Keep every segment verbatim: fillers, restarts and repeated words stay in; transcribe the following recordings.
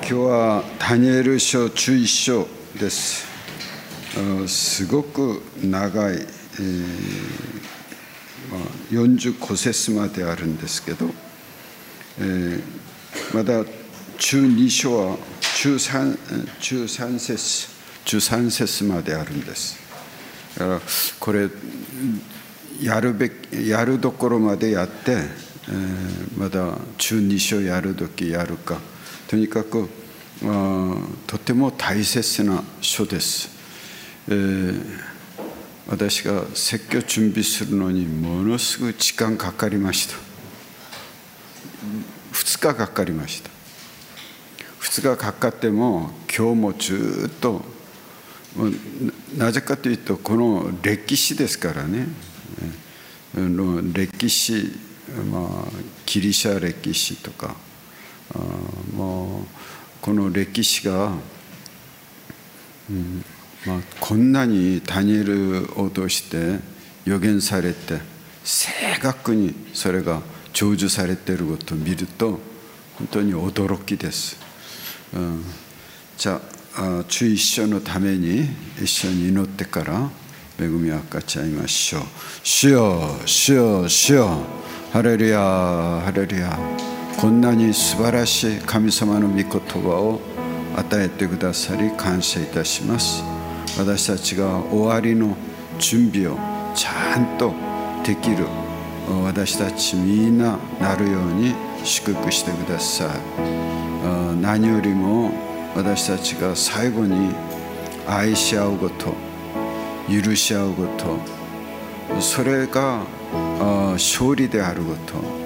今日はダニエル書じゅういっ章です。すごく長い、えーまあ、よんじゅうご節まであるんですけど、えー、まだじゅうに章はじゅうさん、じゅうさん節、じゅうさん節まであるんです。だからこれやるべきやるところまでやって、えー、まだじゅうに章やるときやるか、とにかくとても大切な書です。えー、私が説教準備するのにものすごい時間かかりました。ふつかかかりました。ふつかかかっても今日もずっと、なぜかというとこの歴史ですからね、歴史、まあ、ギリシャ歴史とか、あもうこの歴史が、うんまあ、こんなにダニエルを通して予言されて正確にそれが成就されていることを見ると本当に驚きです。うん、じゃあじゅういっ章のために一緒に祈ってから恵みを分かち合いましょう。主よ、主よ、主よ、ハレルヤ、ハレルヤ。こんなに素晴らしい神様の御言葉を与えてくださり感謝いたします。私たちが終わりの準備をちゃんとできる私たちみんななるように祝福してください。何よりも私たちが最後に愛し合うこと、許し合うこと、それが勝利であること、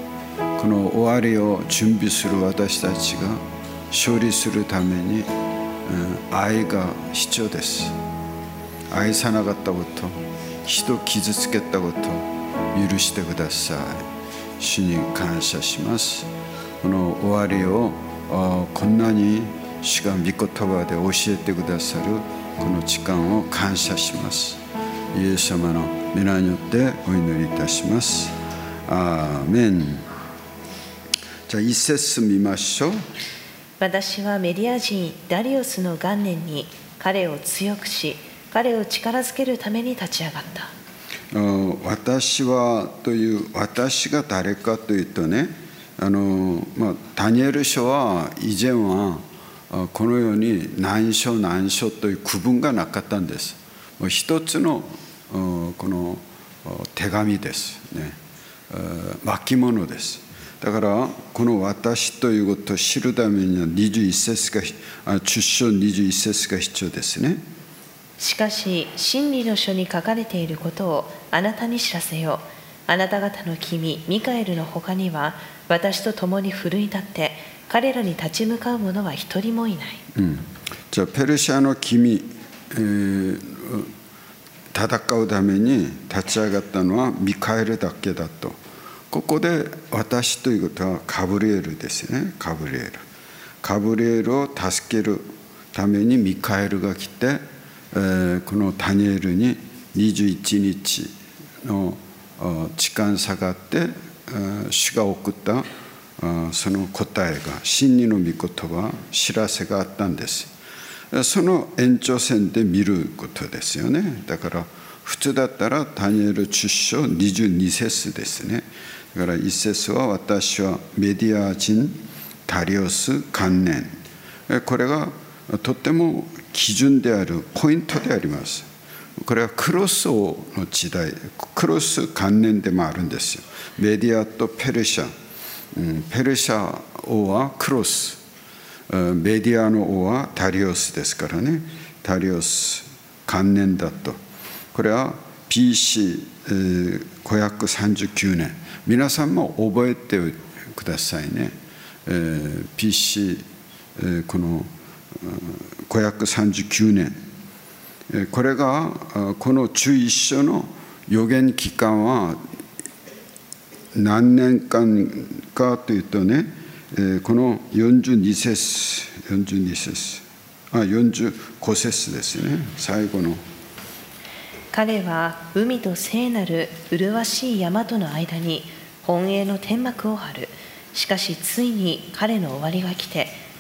この終わりを準備する私たちが勝利するために、うん、愛が必要です。愛さなかったこと、人を傷つけたこと許してください。主に感謝します。この終わりをこんなに主が御言葉で教えてくださるこの時間を感謝します。イエス様の皆によってお祈りいたします。アーメン。じゃあ一節見ましょう。 私はメディア人ダリオスの元年に彼を強くし、彼を力づけるために立ち上がった。 私はという私が誰かというとね、あの、まあ、ダニエル書は以前はこのように何章何章という区分がなかったんです。もう一つのこの手紙ですね、巻物です。だからこの私ということを知るためにはにじゅういち節がじゅっ章にじゅういち節が必要ですね。 しかし真理の書に書かれていることをあなたに知らせよう。あなた方の君ミカエルの他には私と共に奮い立って彼らに立ち向かう者は一人もいない。 うん、じゃあペルシャの君、えー、戦うために立ち上がったのはミカエルだけだと。ここで私ということはガブリエルですね。ガブリエルガブリエルを助けるためにミカエルが来て、えー、このダニエルににじゅういちにちの時間差があって、主が送ったその答えが真理の御言葉、知らせがあったんです。その延長線で見ることですよね。だから普通だったらダニエルじゅっ章にじゅうに節ですね。だからいち節は私はメディア人ダリオス元年、これがとても基準であるポイントであります。これはクロス王の時代、クロス元年でもあるんですよ。メディアとペルシャ、うん、ペルシャ王はクロス、メディアの王はダリオスですからね。ダリオス元年だと。これは ビーシーごひゃくさんじゅうきゅうねん。皆さんも覚えてくださいね。えー、ビーシー、えー、このごひゃくさんじゅうきゅうねん。これがこのじゅういっ章の予言期間は何年間かというとね、このよんじゅうに節、よんじゅうに節、あ、よんじゅうご節ですね、最後の。 彼は海と聖なる麗しい山との間に本営の天幕を張る。しかしついに彼の終わりが来て、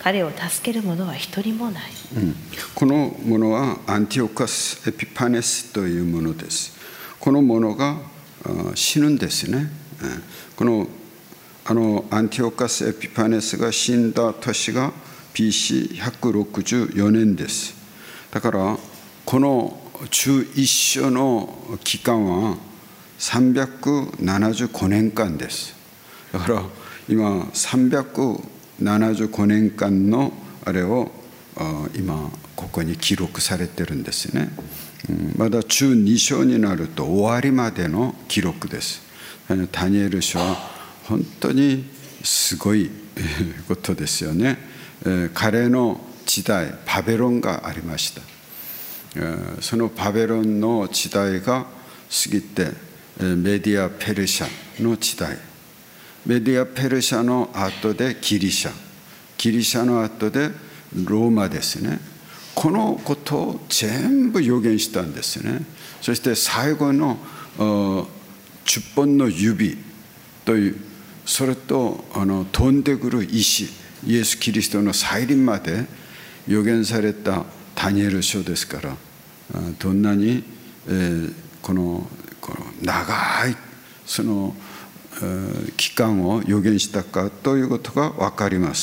彼を助ける者は一人もない。 うん、このものはアンティオカス・エピパネスというものです。この者が死ぬんですね。このあのアンティオカス・エピパネスが死んだ年が ビーシーひゃくろくじゅうよねんです。だからこの中一書の期間はさんびゃくななじゅうごねんかんです。だから今さんびゃくななじゅうごねんかんのあれを今ここに記録されてるんですね。まだ中に章になると終わりまでの記録です。ダニエル書は本当にすごいことですよね。彼の時代バベロンがありました。そのバベロンの時代が過ぎてメディア・ペルシャの時代、メディア・ペルシャの後でギリシャ、ギリシャの後でローマですね。このことを全部予言したんですね。そして最後のじゅっぽんの指という、それとあの飛んでくる石、イエス・キリストの再臨まで予言されたダニエル書ですから、どんなに、えー、この、この長いその、えー、期間を予言したかということが分かります。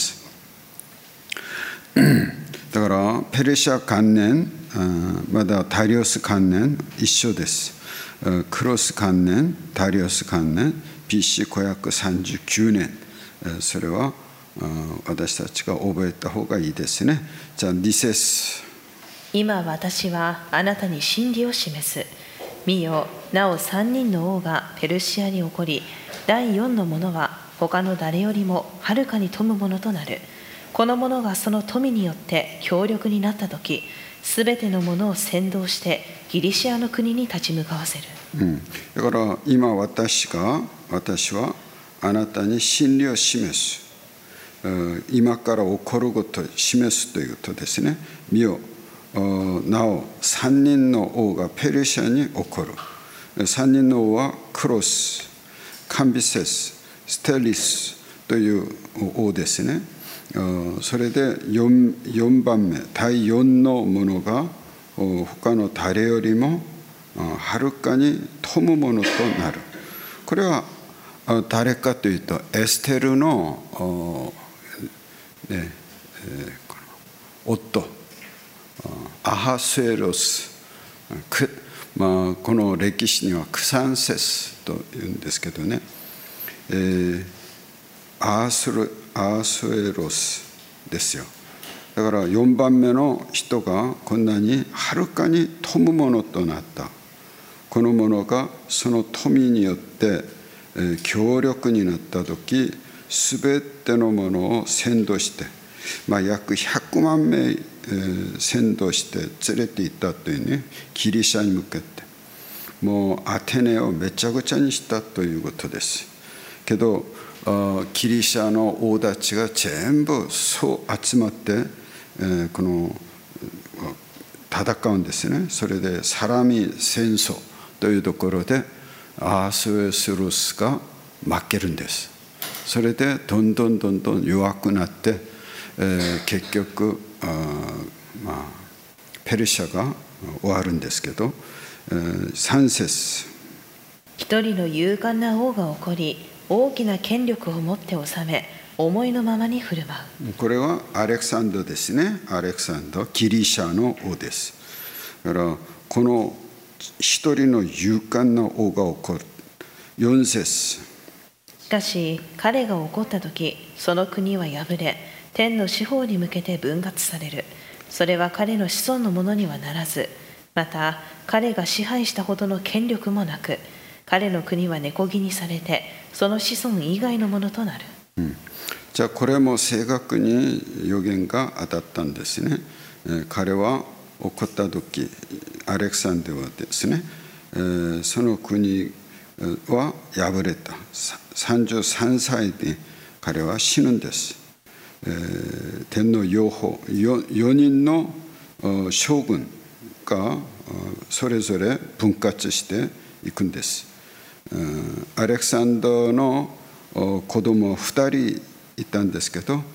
だからペルシャ元年、まだダリオス元年一緒です。クロス元年、ダリオス元年、ビーシーごひゃくさんじゅうきゅうねん、それは私たちが覚えた方がいいですね。じゃあに節。 今私はあなたに真理を示す。見よ、なお三人の王がペルシアに起こり、第四の者は他の誰よりもはるかに富むものとなる。この者がその富によって強力になったとき、すべてのものを先導してギリシアの国に立ち向かわせる。 うん、だから今私が私はあなたに真理を示す。今から起こることを示すということですね。見よ、なお三人の王がペルシャに起こる。三人の王はクロス、カンビセス、ステリスという王ですね。それで 4, 4番目、第よんのものが他の誰よりもはるかに富むものとなる。これは誰かというとエステルの、ね、この夫アハスエロス、まあ、この歴史にはクサンセスというんですけどね、えー、アースルアースエロスですよ。だからよんばんめの人がこんなにはるかに富むものとなった。このものがその富によって強力になった時、すべてのものを先導して、まあ、約ひゃくまんめい先導して連れて行ったというね、ギリシャに向けてもうアテネをめちゃくちゃにしたということです。けどギリシャの王たちが全部そう集まって、えー、この戦うんですね。それでサラミ戦争というところでアースウェスルスが負けるんです。それでどんどんどんどん弱くなって、えー、結局あ、まあ、ペルシャが終わるんですけど、えー、さん節。 一人の勇敢な王が起こり、大きな権力を持って治め、思いのままに振る舞う。これはアレクサンドーですね。アレクサンドー、ギリシャの王です。だからこの一人の勇敢な王が起こる。よん節。しかし彼が起こった時、その国は破れ、天の四方に向けて分割される。それは彼の子孫のものにはならず、また彼が支配したほどの権力もなく、彼の国は根こぎにされて、その子孫以外のものとなる。 うん、じゃあこれも正確に予言が当たったんですね。えー、彼は起こった時、アレクサンドーはですね、えー、その国は敗れた。さんじゅうさんさいで彼は死ぬんです。えー、天皇養蜂 4, よにんの将軍がそれぞれ分割していくんです。アレクサンドーの子供ふたりいたんですけど、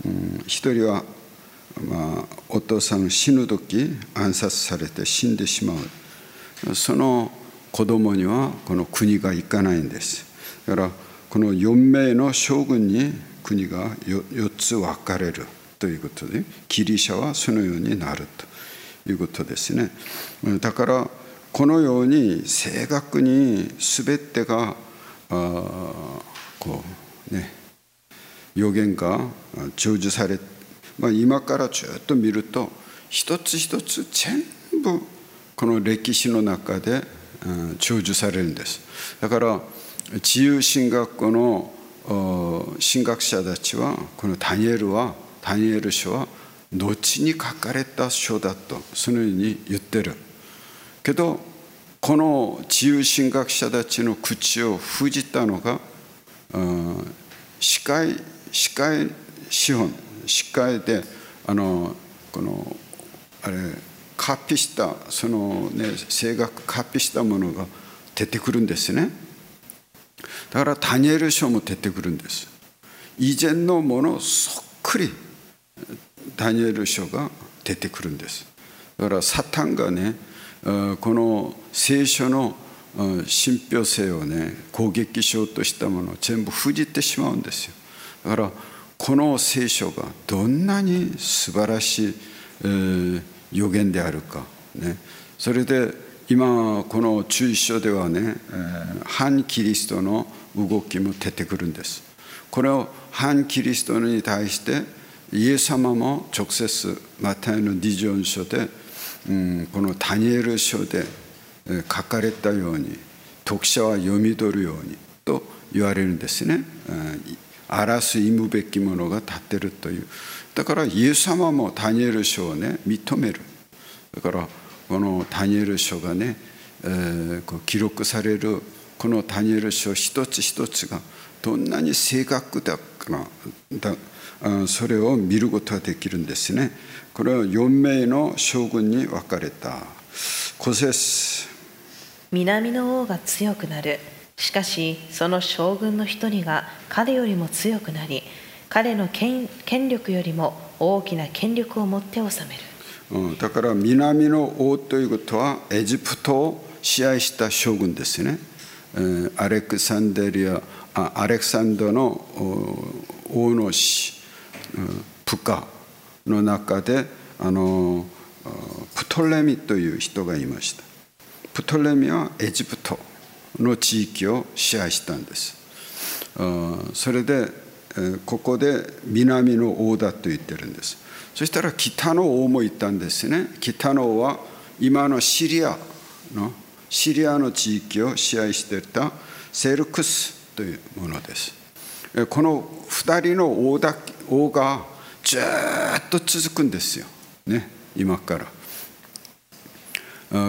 うん、一人は、まあ、お父さんが死ぬ時暗殺されて死んでしまう。その子供にはこの国がいかないんです。だからこのよん名の将軍に国がよっつ分かれるということで、ギリシャはそのようになるということですね。だからこのように正確に全てがあこうね予言が成就され、まあ、今からずっと見ると一つ一つ全部この歴史の中で成就されるんです。だから自由神学校の神学者たちはこのダニエルはダニエル書は後に書かれた書だとそのように言ってるけど、この自由神学者たちの口を封じたのが司会司会資本司会であのこのあれカピしたそのね正確カピしたものが出てくるんですね。だからダニエル書も出てくるんです。以前のものそっくりダニエル書が出てくるんです。だからサタンがねこの聖書の信憑性をね攻撃しようとしたものを全部封じてしまうんですよ。だからこの聖書がどんなに素晴らしい、えー、予言であるか、ね、それで今この注意書ではね、えー、反キリストの動きも出てくるんです。これを反キリストに対してイエス様も直接マタイのにじゅうよん章で、うん、このダニエル書で書かれたように読者は読み取るようにと言われるんですね。荒らす忌むべきものが立っているという。だからイエス様もダニエル書をね認める。だからこのダニエル書がね、えー、こう記録されるこのダニエル書一つ一つがどんなに正確だかだそれを見ることができるんですね。これはよん名の将軍に分かれた。ご節、 南の王が強くなる。しかしその将軍の一人が彼よりも強くなり、彼の 権, 権力よりも大きな権力を持って治める。 だから南の王ということはエジプトを支配した将軍ですね。アレクサンデリアあアレクサンダーの王の子部下の中であのプトレミという人がいました。プトレミはエジプトの地域を支配したんです。それでここで南の王だと言ってるんです。そしたら北の王もいたんですね。北の王は今のシリアのシリアの地域を支配していたセルクスというものです。この二人の王だ王がずっと続くんですよ、ね、今から。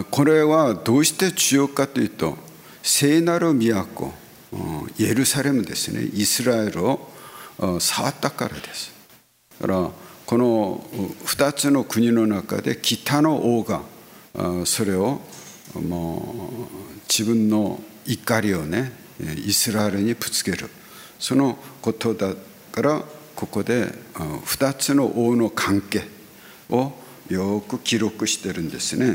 これはどうして重要かというと、聖なる都エルサレムですね、イスラエルを触ったからです。だからこの二つの国の中で北の王がそれをもう自分の怒りをねイスラエルにぶつける、そのことだからここで二つの王の関係をよく記録してるんですね。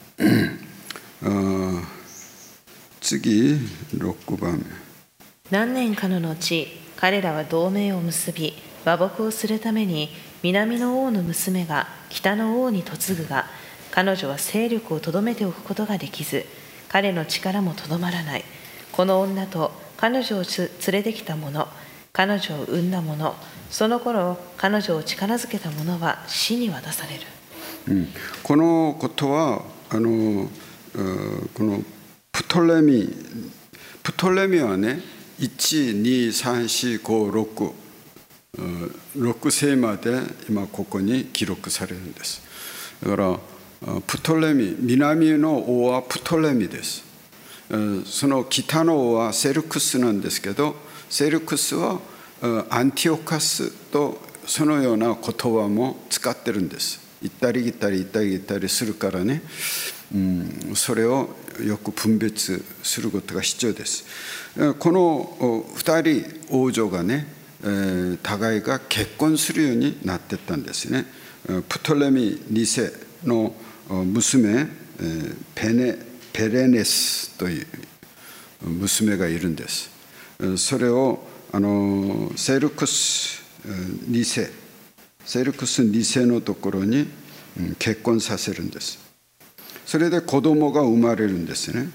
次ろくばんめ、 何年かの後、彼らは同盟を結び和睦をするために南の王の娘が北の王に嫁ぐが、彼女は勢力をとどめておくことができず、彼の力もとどまらない。この女と彼女を連れてきた者、彼女を産んだ者、その頃彼女を力づけた者は死に渡される。 うん、このことはあのこのプトレミプトレミはねいち、に、さん、よん、ご、ろく、ろく世まで今ここに記録されるんです。だからプトレミ、南の王はプトレミです。その北の王はセルクスなんですけど、セルクスはアンティオカスとそのような言葉も使ってるんです。行ったり来たり行ったり来たりするからね、うん、それをよく分別することが必要です。このふたり王女がね互いが結婚するようになっていったんですね。プトレミに世の娘ペネ、ペレネスという娘がいるんです。それをあのセルクスに世、セルクスに世のところに結婚させるんです。それで子供が生まれるんですね。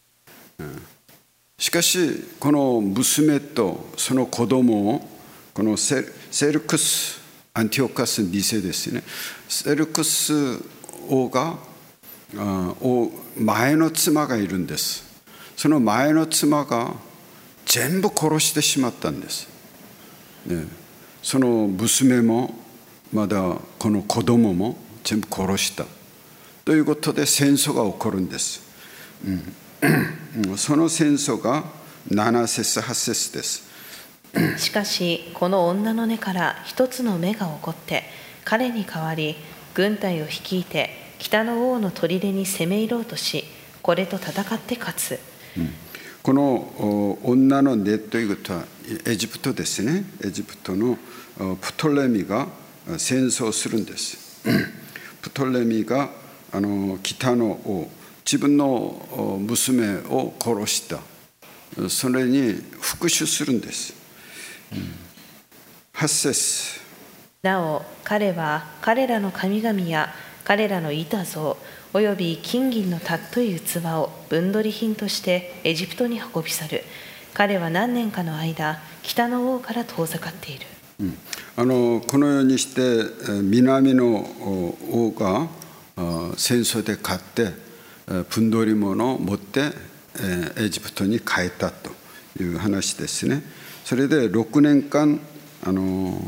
しかしこの娘とその子供をこのセルクスアンティオカスに世ですね。セルクス王が王前の妻がいるんです。その前の妻が全部殺してしまったんです、ね、その娘もまだこの子供も全部殺したということで戦争が起こるんです、うん、その戦争がなな節はち節です。 しかしこの女の根から一つの芽が起こって彼に代わり軍隊を率いて北の王の砦に攻め入ろうとしこれと戦って勝つ、うん、 この女の根ということはエジプトですね。エジプトのプトレミが戦争するんです。プトレミがあの北の王、自分の娘を殺した。それに復讐するんです。はち節。 なお彼は彼らの神々や彼らの板像および金銀の尊い器を分取り品としてエジプトに運び去る。彼は何年かの間北の王から遠ざかっている、 うん、あのこのようにして南の王が戦争で勝って分取り物を持ってエジプトに帰ったという話ですね。それでろくねんかんあの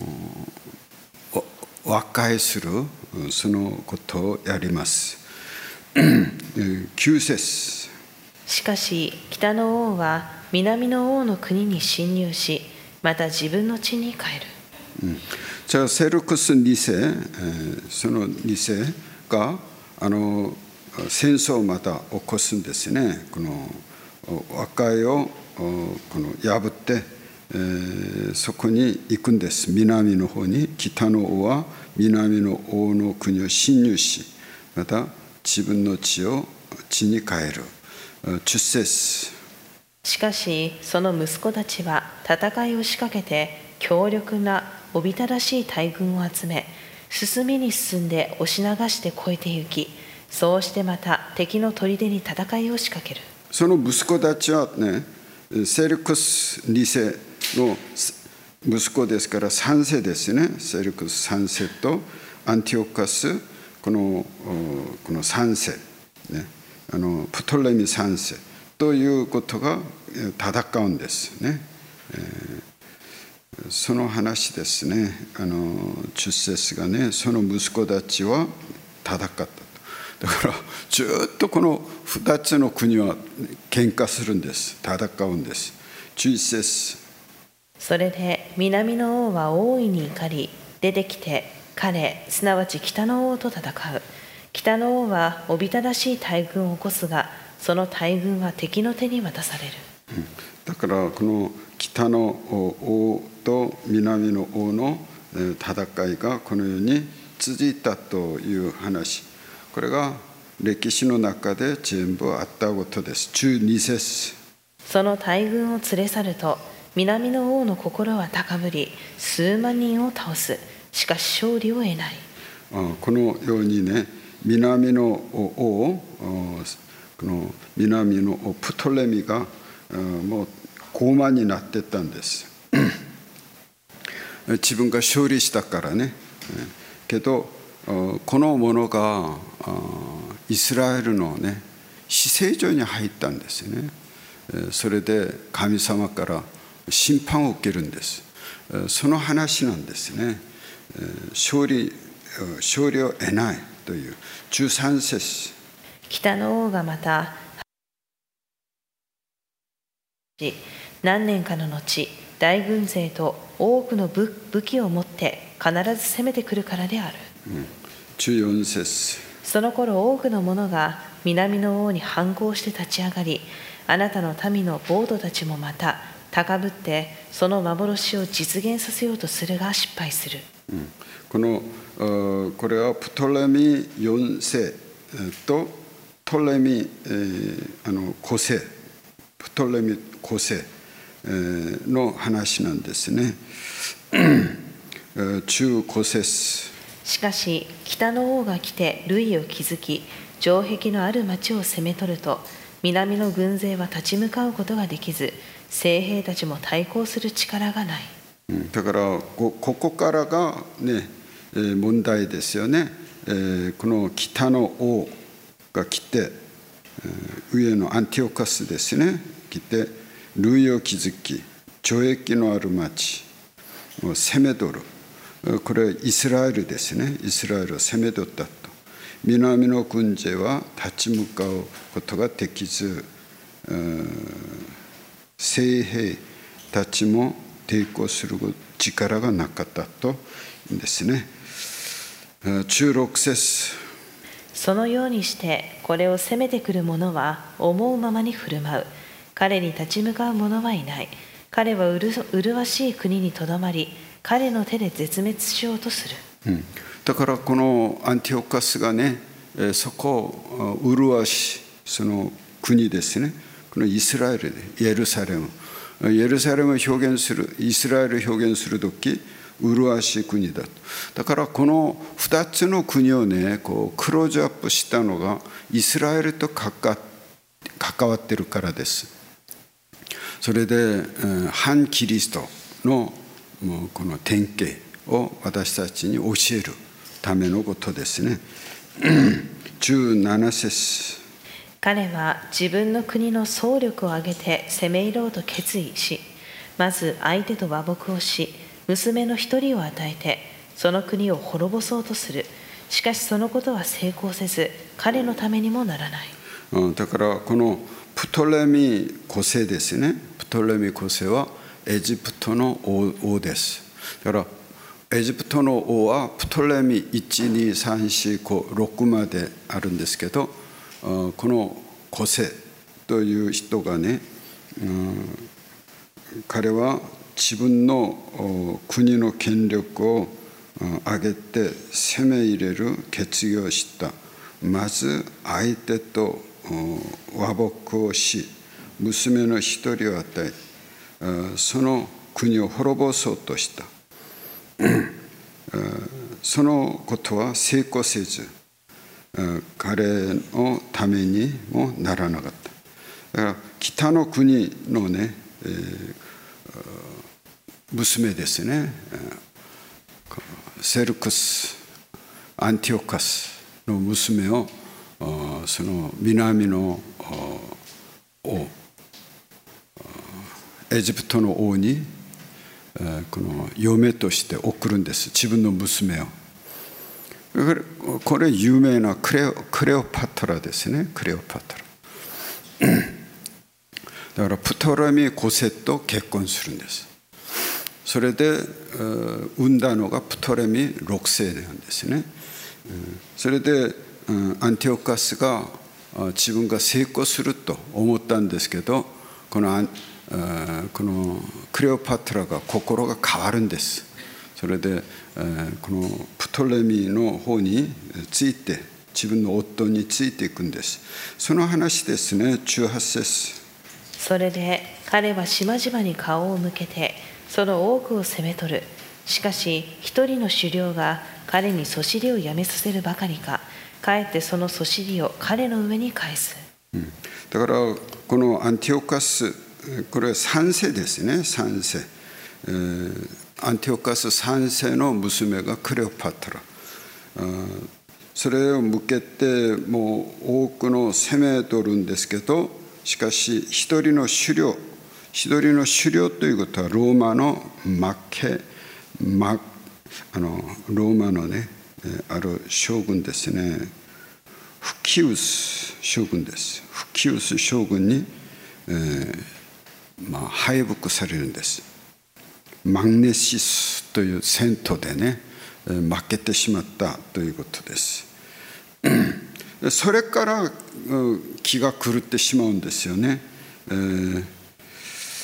和解するそのことをやります。きゅう節。 しかし北の王は南の王の国に侵入しまた自分の地に帰る、 うん、じゃあセルクスに世、えー、そのに世があの戦争をまた起こすんですね。この和解をこの破って、えー、そこに行くんです。南の方に。北の王は南の王の国を侵入しまた自分の地を地に帰る。じゅっ節。 しかしその息子たちは戦いを仕掛けて強力なおびただしい大軍を集め進みに進んで押し流して越えて行きそうしてまた敵の砦に戦いを仕掛ける。 その息子たちはねセルクスに世の息子ですからさん世ですね。セルクスさん世とアンティオカスこのこのさん世、ね、あのプトレミさん世ということが戦うんですね、えー、その話ですね。あのじゅっ節がねその息子たちは戦ったと。だからずっとこのふたつの国は喧嘩するんです。戦うんです。じゅういち節。 それで南の王は大いに怒り出てきて彼すなわち北の王と戦う。北の王はおびただしい大軍を起こすがその大軍は敵の手に渡される、 うん、だからこの北の王と南の王の戦いがこのように続いたという話、これが歴史の中で全部あったことです。じゅうに節。 その大軍を連れ去ると南の王の心は高ぶり数万人を倒す。しかし勝利を得ない。 このようにね南の王この南の王プトレミがもう傲慢になっていったんです自分が勝利したからね。けどこのものがイスラエルのね至聖所に入ったんですね。それで神様から審判を受けるんです。その話なんですね。勝利勝利を得ないというじゅうさん節。 北の王がまた何年かの後大軍勢と多くの 武, 武器を持って必ず攻めてくるからである、 うん、じゅうよん節。 その頃多くの者が南の王に反抗して立ち上がりあなたの民のボードたちもまた高ぶってその幻を実現させようとするが失敗する。 うん、このこれはプトレミよん世とトレミ、えー、あのご世、プトレミご世の話なんですね。中ご節。 しかし北の王が来て塁を築き、城壁のある町を攻め取ると、南の軍勢は立ち向かうことができず、精兵たちも対抗する力がない。 だからここからがね、問題ですよね。この北の王が来て、上のアンティオカスですね、来て塁を築き、城壁のある町を攻め取る。これはイスラエルですね。イスラエルを攻め取ったと。南の軍勢は立ち向かうことができず、精兵たちも抵抗する力がなかったというんですね。じゅうろく節。 そのようにしてこれを攻めてくる者は思うままに振る舞う。彼に立ち向かう者はいない。彼はうる麗しい国にとどまり、彼の手で絶滅しようとする。 うん、だからこのアンティオカスがね、そこを麗しいその国ですね。このイスラエルでエルサレム、エルサレムを表現する、イスラエルを表現するとき、麗しい国だと。だからこのふたつの国をね、こうクローズアップしたのがイスラエルと関わってるからです。それで反キリストのこの典型を私たちに教えるためのことですね。じゅうなな節。 彼は自分の国の総力を挙げて攻め入ろうと決意し、まず相手と和睦をし、娘の一人を与えてその国を滅ぼそうとする。しかしそのことは成功せず、彼のためにもならない。 だからこのプトレミご世ですね。プトレミご世はエジプトの 王, 王です。だからエジプトの王はプトレミいち、に、さん、よん、ご、ろくまであるんですけど、このご世という人がね、うん、彼は自分の国の権力を上げて攻め入れる決意をした。まず相手と和睦をし、娘の一人を与え、その国を滅ぼそうとした。そのことは成功せず、彼のためにもならなかった。だから北の国のね、えー、娘ですね、セルクス・アンティオカスの娘をその南の王、エジプトの王にこの嫁として送るんです。自分の娘を。これ有名なクレオ、クレオパトラですね。クレオパトラ。だからプトレミご世と結婚するんです。それで産んだのがプトレミろく世なんですね。それでアンティオカスが自分が成功すると思ったんですけど、このこのクレオパトラが心が変わるんです。それでこのプトレミの方について、自分の夫についていくんです。その話ですね。じゅうはち節。 それで彼は島々に顔を向けてその多くを攻め取る。しかし一人の首領が彼にそしりをやめさせるばかりか、かえってそのそしりを彼の上に返す。 うん、だからこのアンティオカス、これはさん世ですね。さん世、えー、アンティオカスさん世の娘がクレオパトラ。それを向けてもう多くの攻め取るんですけど、しかし一人の首領、一人の首領ということはローマの負け、ま、あのローマのね、ある将軍ですね。フキウス将軍です。フキウス将軍に、えーまあ、敗北されるんです。マグネシスという戦闘でね、負けてしまったということです。それから気が狂ってしまうんですよね。えー、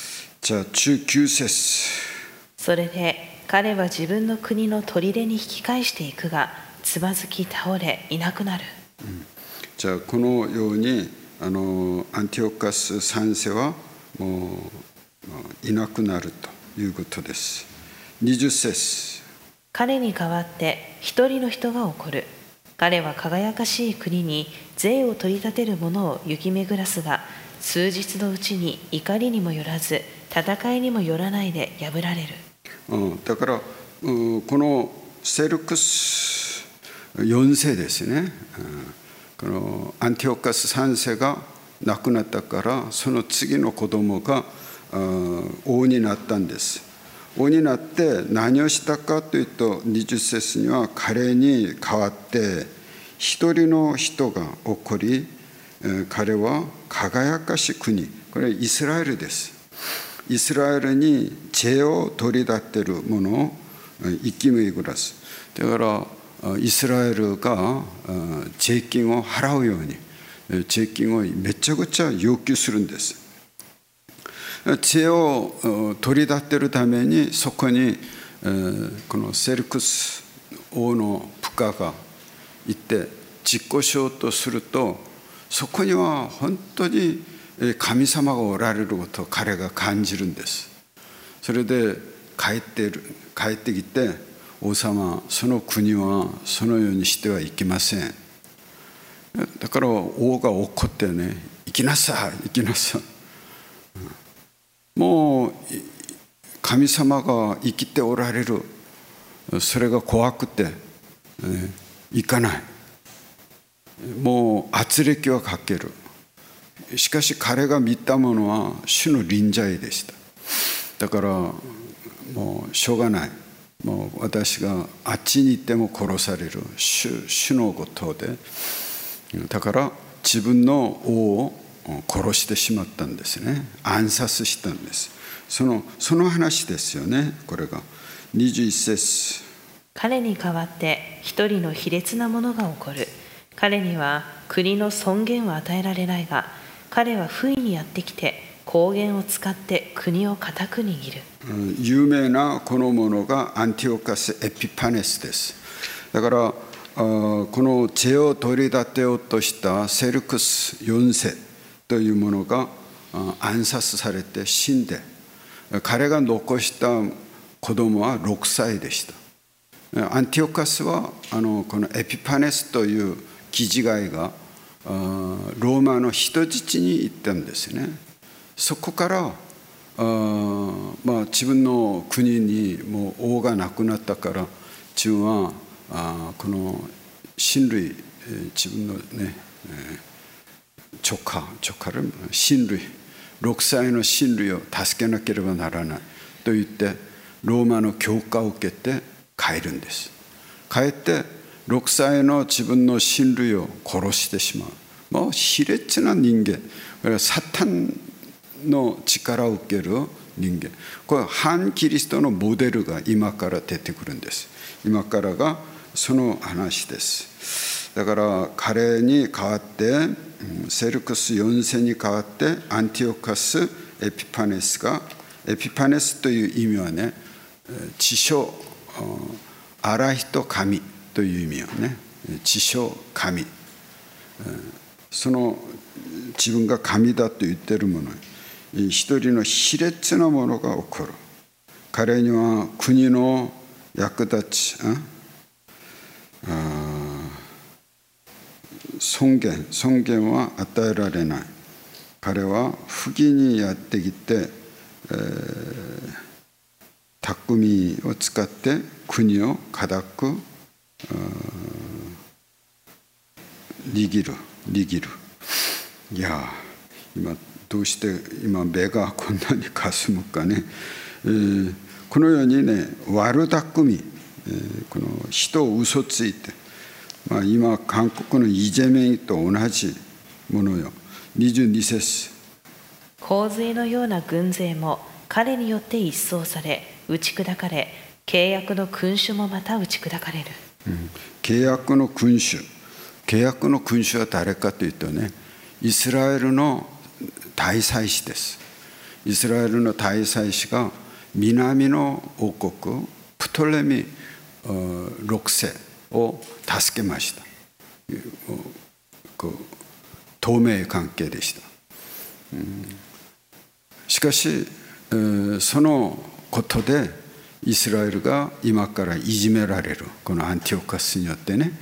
じゃあじゅうきゅう節。 それで彼は自分の国の砦に引き返していくが、つまずき倒れいなくなる。 うん、じゃあこのようにあのアンティオカスさん世はもういなくなるということです。にじゅう節。 彼に代わって一人の人が起こる。彼は輝かしい国に税を取り立てる者を行き巡らすが、数日のうちに怒りにもよらず戦いにもよらないで破られる。 うん、だからこのセルクスよん世ですね、うん、このアンティオカスさん世が亡くなったから、その次の子供が王になったんです。王になって何をしたかというと、にじゅう節には彼に代わって一人の人が起こり、彼は輝かしい国、これはイスラエルです。イスラエルに知恵を取り立てるものを生き巡らす。だからイスラエルが税金を払うように税金をめちゃくちゃ要求するんです。知恵を取り立てるために、そこにこのセルクス王の部下が行って実行しようとすると、そこには本当に神様がおられることを彼が感じるんです。それで帰ってる帰ってきて、王様、その国はそのようにしてはいけません。だから王が怒ってね、行きなさい行きなさい、もう神様が生きておられる、それが怖くて、え行かない。もう圧力はかける。しかし彼が見たものは主の臨在でした。だからもうしょうがない、もう私があっちに行っても殺される 主, 主のことで、だから自分の王を殺してしまったんですね。暗殺したんです。そのその話ですよね。これがにじゅういち節。 彼に代わって一人の卑劣な者が起こる。彼には国の尊厳は与えられないが、彼は不意にやってきて公言を使って国を固く握る。 有名なこのものがアンティオカス・エピパネスです。だからこの知恵を取り立てようとしたセルクスよん世というものが暗殺されて死んで、彼が残した子供はろくさいでした。アンティオカスはあのこのエピパネスという記事外がローマの人質に行ったんですね。そこからあ、まあ、自分の国にもう王がなくなったから、自分はあこの親類、自分のねチョカチョカル親類ろくさいの親類を助けなければならないと言ってローマの教化を受けて帰るんです。帰ってろくさいの自分の親類を殺してしまう。もう卑劣な人間、これはサタンの力を受ける人間。これ反キリストのモデルが今から出てくるんです。今からがその話です。だから彼に代わってセルクスよん世に代わってアンティオカス・エピパネスが、エピパネスという意味はね、知性、荒人神という意味はね、知性神、その自分が神だと言っているもの、一人の卑劣なものが起こる。彼には国の役立ち、あ尊厳尊厳は与えられない。彼は不義にやってきて、えー、巧みを使って国を固く握る握る。いや今どうして今目がこんなにかすむかね、えー、このようにね、悪巧み、えー、この人を嘘ついて、まあ、今韓国のイ・ジェミョンと同じものよ。にじゅうに節。 洪水のような軍勢も彼によって一掃され打ち砕かれ、契約の君主もまた打ち砕かれる、 うん、契約の君主契約の君主は誰かというとね、イスラエルの大祭司です。 イスラエルの大祭司が南の王国プトレミろくせいを助けました。同盟関係でした。しかしそのことでイスラエルが今からいじめられる、このアンティオカスによってね、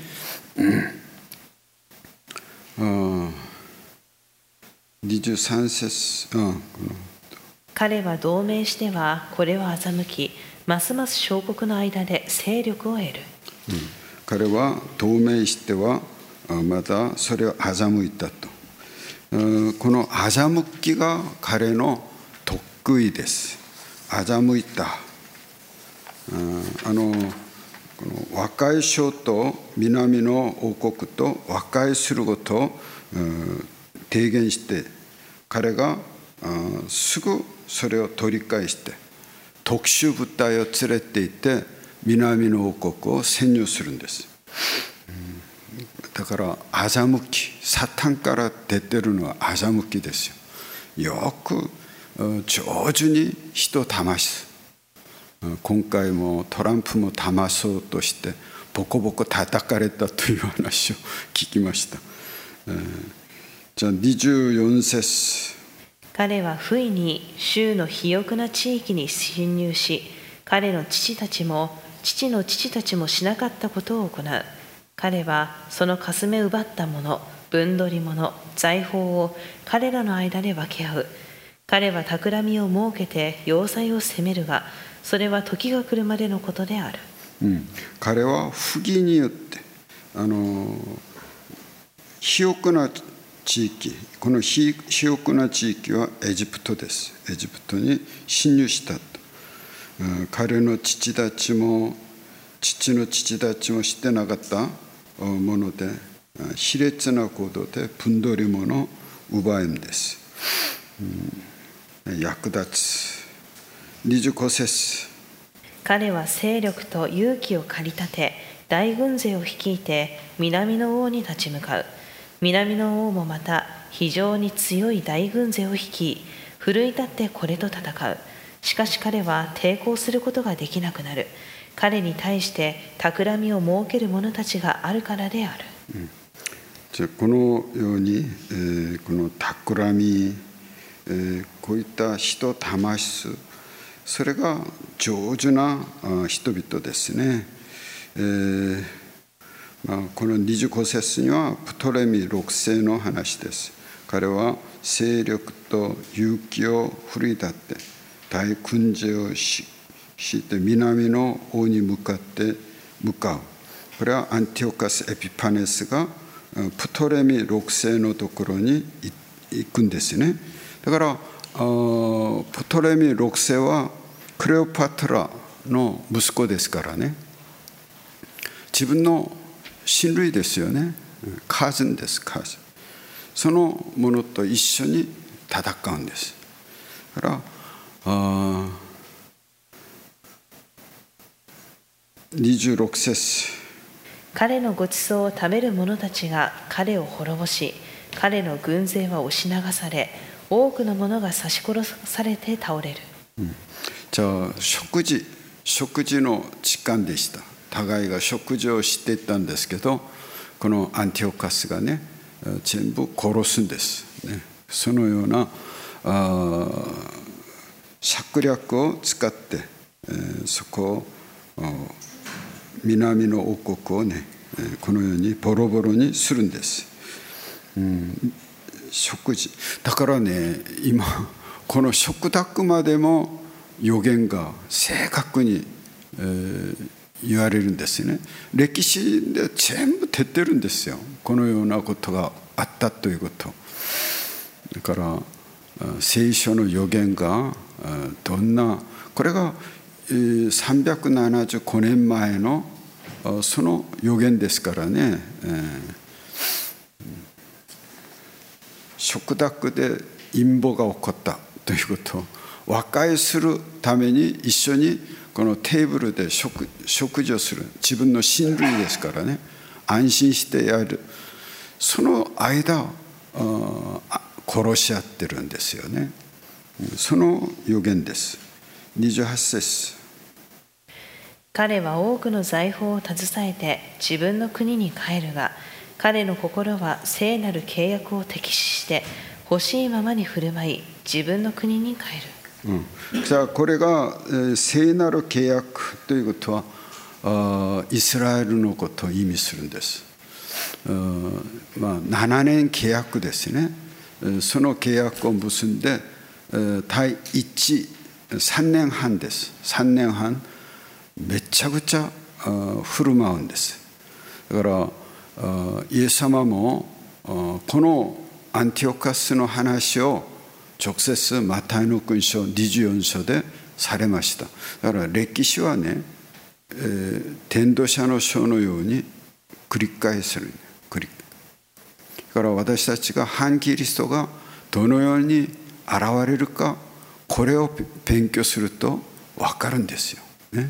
にじゅうさん節、 彼は同盟してはこれを欺き、ますます小国の間で勢力を得る。 うん、彼は同盟してはまたそれを欺いたと。この欺きが彼の得意です。欺いた。あのこの和解省と南の王国と和解することを提言して、彼がすぐそれを取り返して特殊部隊を連れて行って南の王国を占領するんです。だから欺き、サタンから出てるのは欺きですよ。よく上手に人を騙す。今回もトランプも騙そうとしてボコボコ叩かれたという話を聞きました。じゃあにじゅうよん節。 彼は不意に州の肥沃な地域に侵入し、彼の父たちも父の父たちもしなかったことを行う。彼はそのかすめ奪ったもの、分取り物、財宝を彼らの間で分け合う。彼は企みを設けて要塞を攻めるが、それは時が来るまでのことである。 うん、彼は不義によってあの肥沃な地域、この肥沃な地域はエジプトです。エジプトに侵入したと。彼の父たちも父の父たちもしてなかったもので、卑劣な行動で分取り物を奪うんです。うん、役立つ。にじゅうご節。 彼は勢力と勇気を駆り立て、大軍勢を率いて南の王に立ち向かう。南の王もまた非常に強い大軍勢を率い、奮い立ってこれと戦う。しかし彼は抵抗することができなくなる。彼に対して企みを設ける者たちがあるからである。 うん、じゃあこのように、えー、この企み、えー、こういった人を騙す、それが上手な人々ですね。えーまあ、このにじゅうご節にはプトレミろくせいの話です。彼は勢力と勇気を奮い立って大軍勢をしして南の王に向かって向かう。これはアンティオカス・エピパネスがプトレミろくせいのところに行くんですね。だからプトレミろくせいはクレオパトラの息子ですからね。自分の親類ですよね。カズンです、カズン。そのものと一緒に戦うんです。だからあにじゅうろく節。 彼のごちそうを食べる者たちが彼を滅ぼし、彼の軍勢は押し流され、多くの者が刺し殺されて倒れる。 うん、じゃあ食事食事の時間でした。互いが食事をしていったんですけど、このアンティオカスがね全部殺すんです、ね、そのようなあ策略を使って、えー、そこを南の王国をねこのようにボロボロにするんです、うん、食事だからね、今この食卓までも予言が正確に、えー、言われるんですね。歴史で全部出てるんですよ、このようなことがあったということ。だから聖書の予言がどんな、これがさんびゃくななじゅうごねんまえのその予言ですからね、えー、食卓で陰謀が起こったということを和解するために一緒にこのテーブルで 食, 食事をする。自分の親類ですからね、安心してやる。その間殺し合ってるんですよね。 その予言です。にじゅうはち節。 彼は多くの財宝を携えて自分の国に帰るが、彼の心は聖なる契約を敵視して欲しいままに振る舞い、自分の国に帰る。 うん、じゃあこれが聖なる契約ということは、あイスラエルのことを意味するんです。まあ、ななねん契約ですね。その契約を結んで第一さんねんはんです。さんねんはんめちゃくちゃ振る舞うんです。だからイエス様もこのアンティオカスの話を直接マタイの福音書にじゅうよん章でされました。だから歴史はね、えー、伝道者の書のように繰り返する。繰りだから私たちが反キリストがどのように現れるか、これを勉強すると分かるんですよ、ね。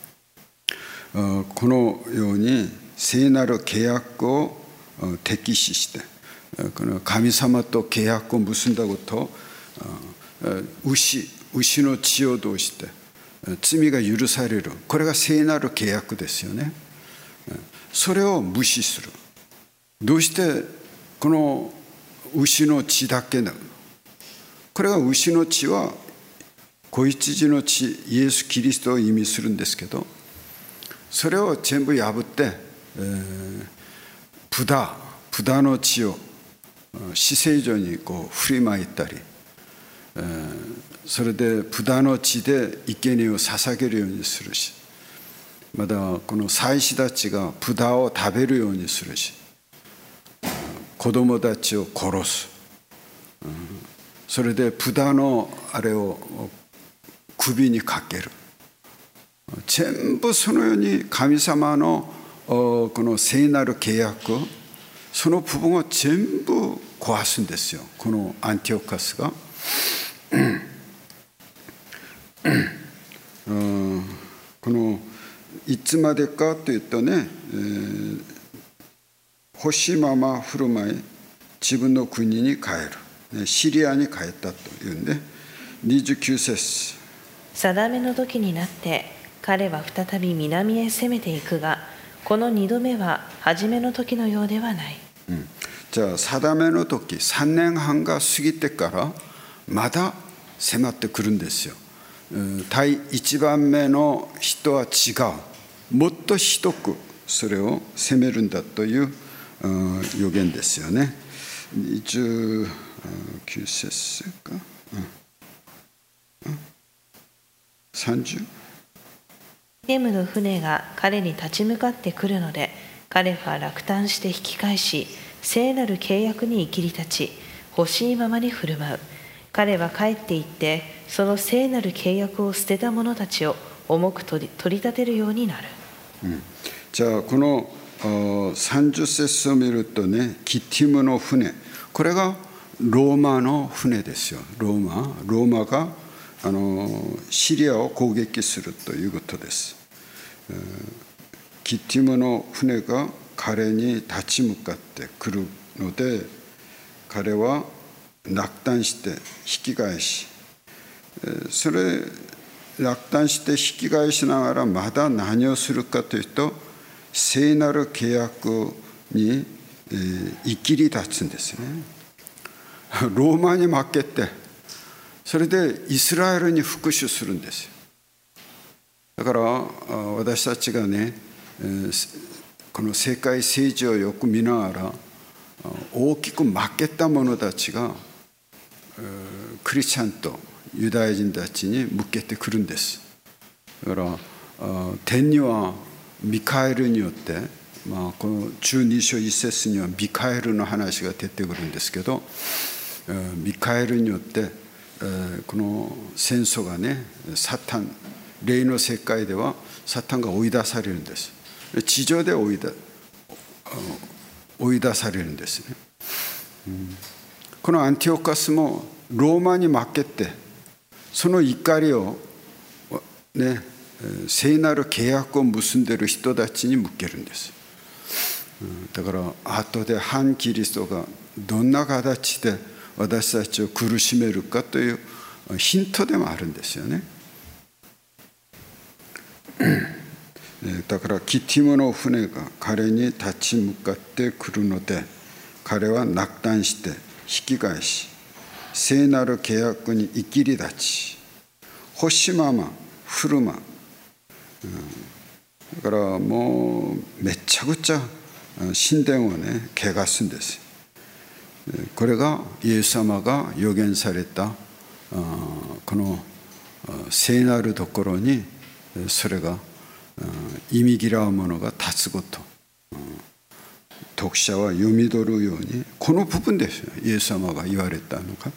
このように聖なる契約を敵視して、この神様と契約を結んだことを牛、牛の血を通して罪が許される、これが聖なる契約ですよね。それを無視する。どうしてこの牛の血だけなの？これは牛の血は子羊の血、イエス・キリストを意味するんですけど、それを全部破って、えー、豚、豚の血を至聖所にこう振りまいたり、えー、それで豚の血で生贄を捧げるようにするし、またこの祭司たちが豚を食べるようにするし、子供たちを殺す、うん、それで豚のあれを首にかける。全部そのように神様のこの聖なる契約、その部分を全部壊すんですよ、このアンティオカスが。このいつまでかというとね、えー、欲しいまま振る舞い自分の国に帰る、シリアに帰ったというんで、にじゅうきゅう節。 定めの時になって彼は再び南へ攻めていくが、この二度目は初めの時のようではない。 うん、じゃあ定めの時さんねんはんが過ぎてからまだ迫ってくるんですよ。第一番目の人は違う、もっとひどくそれを責めるんだという予言ですよね。にじゅうきゅう節か、うんうん、さんじゅう。 エムの船が彼に立ち向かってくるので、彼は落胆して引き返し、聖なる契約に生きり立ち、欲しいままに振る舞う。彼は帰っていって、その聖なる契約を捨てた者たちを重く取り、取り立てるようになる。 うん、じゃあこのさんじゅう節を見るとね、キティムの船、これがローマの船ですよ。ローマ、ローマがあのシリアを攻撃するということです。キティムの船が彼に立ち向かってくるので、彼は落胆して引き返し、それ落胆して引き返しながらまだ何をするかというと、聖なる契約に生きり立つんですね。ローマに負けて、それでイスラエルに復讐するんですよ。だから私たちがね、この世界政治をよく見ながら、大きく負けた者たちがクリスチャンとユダヤ人たちに向けてくるんです。だから天にはミカエルによって、まあ、このじゅうに章いち節にはミカエルの話が出てくるんですけど、ミカエルによってこの戦争がね、サタン、霊の世界ではサタンが追い出されるんです。地上で追い出、追い出されるんですね。うん、このアンティオカスもローマに負けて、その怒りをね、聖なる契約を結んでいる人たちに向けるんです。だから後で反キリストがどんな形で私たちを苦しめるかというヒントでもあるんですよね。だからキティムの船が彼に立ち向かってくるので、彼は落胆して引き返し、聖なる契約に生きり立ち、欲しまま振る舞う。だからもうめちゃくちゃ神殿をね汚すんです。これがイエス様が予言されたこの聖なるところにそれが忌み嫌うものが立つこと、読者は読み取るように、この部分ですよ、イエス様が言われたのが。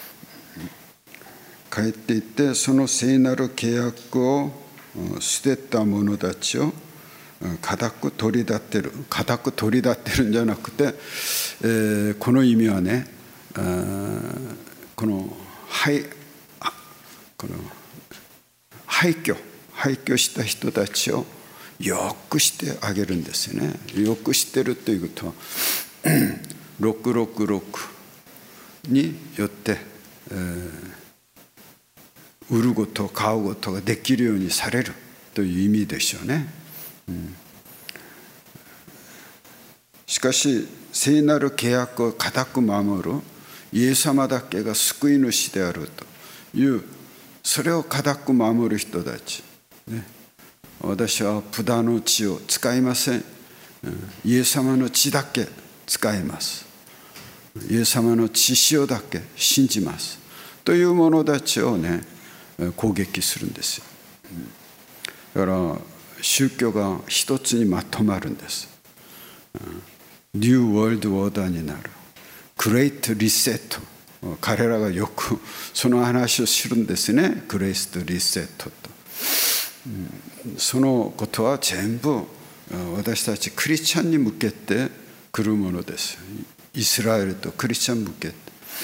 帰っていってその聖なる契約を捨てた者たちを固く取り立てる、固く取り立てるんじゃなくて、えー、この意味はね、この廃この廃墟廃墟した人たちをよくしてあげるんですよね。よくしてるということはろくろくろくによって、えー、売ること買うことができるようにされるという意味でしょうね。うん、しかし聖なる契約を固く守るイエス様だけが救い主であるという、それを固く守る人たち、ね、私はブダの血を使いません、イエス様の血だけ使います、イエス様の血潮だけ信じますという者たちをね攻撃するんですよ。だから宗教が一つにまとまるんです。ニューワールドオーダーになる。グレートリセット。彼らがよくその話をするんですね。グレートリセットと。そのことは全部私たちクリスチャンに向けて来るものです。イスラエルとクリスチャン向けて。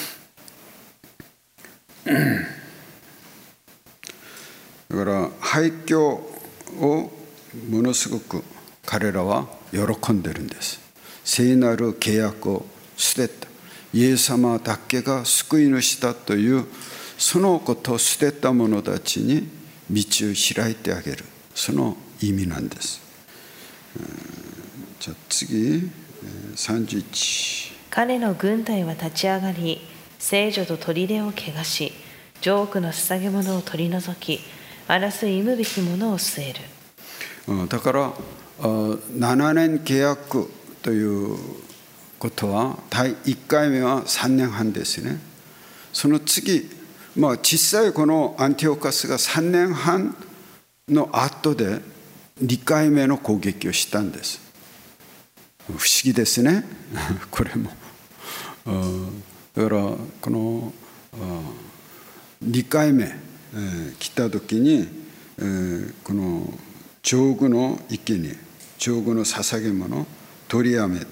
だから廃墟をものすごく彼らは喜んでるんです。聖なる契約を捨てたイエス様だけが救い主だというそのことを捨てた者たちに道を開いてあげる、その意味なんです。じゃあ次さんじゅういち。 彼の軍隊は立ち上がり、聖女と砦を汚し、ジョークの捧げ物を取り除き、荒らす忌むべきものを据える。 だからななねん契約ということは第いっかいめはさんねんはんですね。その次、まあ、実際このアンティオカスがさんねんはんの後でにかいめの攻撃をしたんです。不思議ですねこれも。だからこのにかいめ、えー、来た時に、えー、この上具の池に上具の捧げ物取りやめ、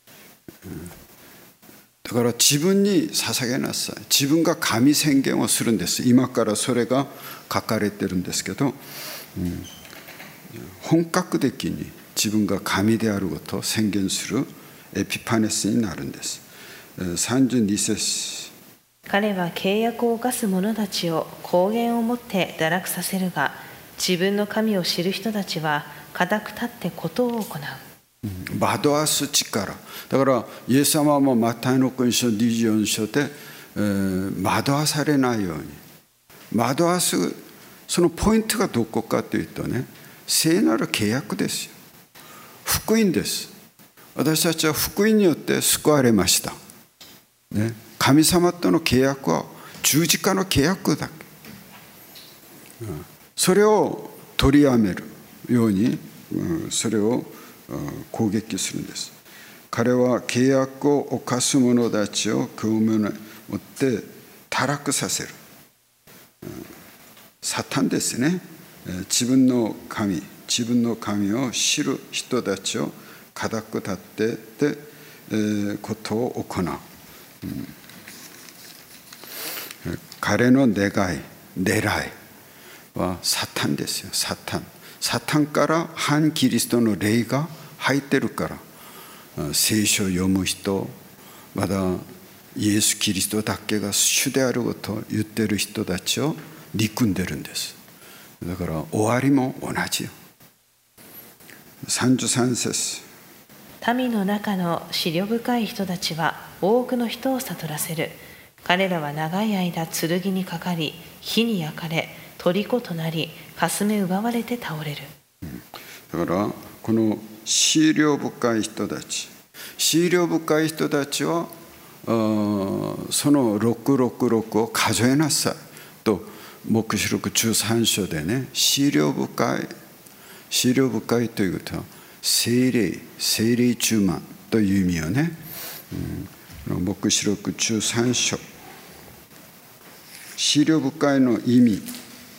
だから自分に捧げなさい、自分が神宣言をするんです。今からそれが書かれてるんですけど、うん、本格的に自分が神であることを宣言するエピパネスになるんです。さんじゅうに節。 彼は契約を犯す者たちを公言をもって堕落させるが、自分の神を知る人たちは固く立ってことを行う。 惑わす力。だからイエス様もマタイの福音書にじゅうよん章で、えー、惑わされないように。惑わすそのポイントがどこかというとね、聖なる契約ですよ。福音です。私たちは福音によって救われました、ね、神様との契約は十字架の契約だけ、うん、それを取りやめるように、うん、それを攻撃するんです。彼は契約を犯す者たちを興味を持って堕落させる、うん、サタンですね。自分の神自分の神を知る人たちを固く立ってで、えー、ことを行う、うん、彼の願い狙いはサタンですよ。サタンサタンから反キリストの霊が入ってるから、聖書を読む人、まだイエス・キリストだけが主であることを言ってる人たちを憎んでるんです。だから終わりも同じよ。さんじゅうさん節。 民の中の思慮深い人たちは多くの人を悟らせる。彼らは長い間剣にかかり、火に焼かれ、虜となり、かすめ奪われて倒れる。 だからこの思慮深い人たち、思慮深い人たちはそのろくろくろくを数えなさいと黙示録じゅうさん章でね、思慮深い思慮深いということは聖霊聖霊充満という意味よね。うん、黙示録じゅうさん章、思慮深いの意味、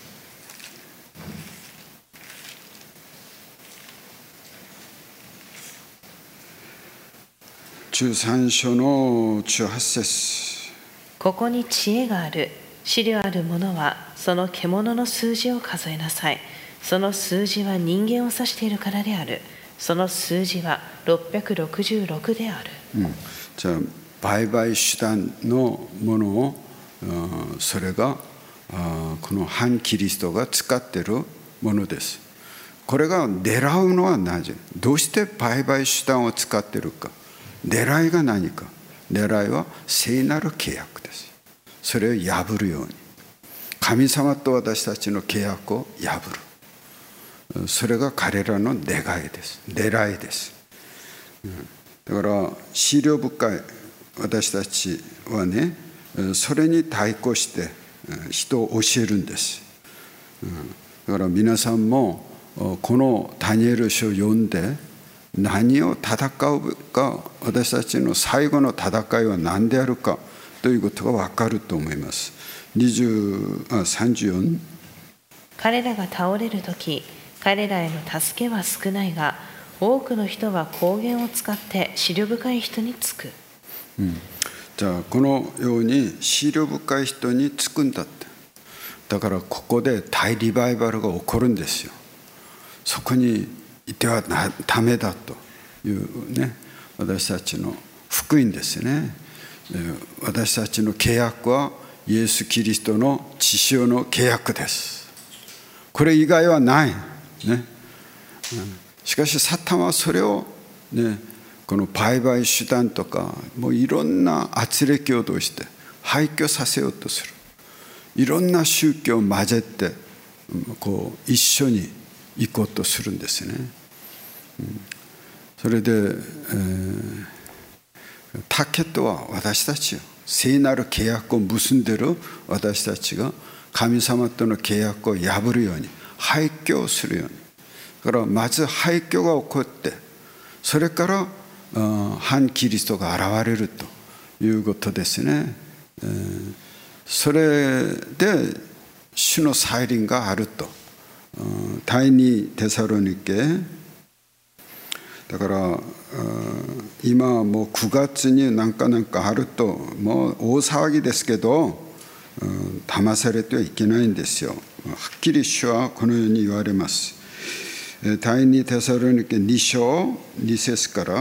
じゅうさん章のじゅうはち節。 ここに知恵がある。思慮ある者はその獣の数字を数えなさい。その数字は人間を指しているからである。その数字はろっぴゃくろくじゅうろくである。 うん、じゃあ売買手段のものを、うん、それがこの反キリストが使っているものです。これが狙うのはなぜ、どうして売買手段を使っているか。狙いが何か。狙いは聖なる契約です。それを破るように、神様と私たちの契約を破る、それが彼らの願いです。狙いです。だから思慮深い私たちはね、それに対抗して人を教えるんです。だから皆さんもこのダニエル書を読んで、何を戦うか、私たちの最後の戦いは何であるかということが分かると思います。にじゅう、あ、さんじゅうよん。 彼らが倒れるとき、彼らへの助けは少ないが、多くの人は公言を使って思慮深い人につく。 うん、じゃあこのように思慮深い人につくんだって。だからここで大リバイバルが起こるんですよ。そこにいてはダメだというね、私たちの福音ですね。私たちの契約はイエス・キリストの血潮の契約です。これ以外はないね。しかしサタンはそれをね、この売買手段とかもういろんな圧力を通して廃墟させようとする。いろんな宗教を混ぜてこう一緒に行こうとするんですね。それで、えー、竹とは私たちよ、聖なる契約を結んでいる私たちが神様との契約を破るように廃墟をするように、だからまず廃墟が起こって、それから反キリストが現れるということですね。えー、それで主の再臨があると。第二テサロニケだから今はもうくがつに何かなんかあるともう大騒ぎですけど、騙されてはいけないんですよ。はっきり主はこのように言われます。第二テサロニケに章に節から、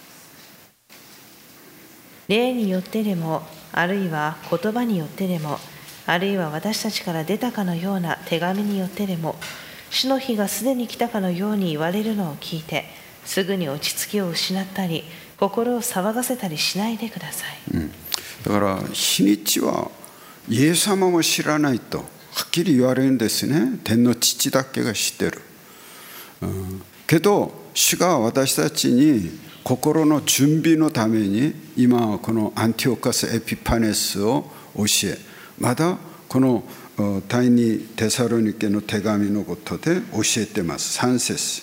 霊によってでも、あるいは言葉によってでも、あるいは私たちから出たかのような手紙によってでも、主の日がすでに来たかのように言われるのを聞いて、すぐに落ち着きを失ったり、心を騒がせたりしないでください。 うん、だから日にちはイエス様も知らないとはっきり言われるんですね。天の父だけが知ってる。うん、けど主が私たちに心の準備のために今このアンティオカス・エピパネスを教え、まだこの第二テサロニケの手紙のことで教えてます。さん節。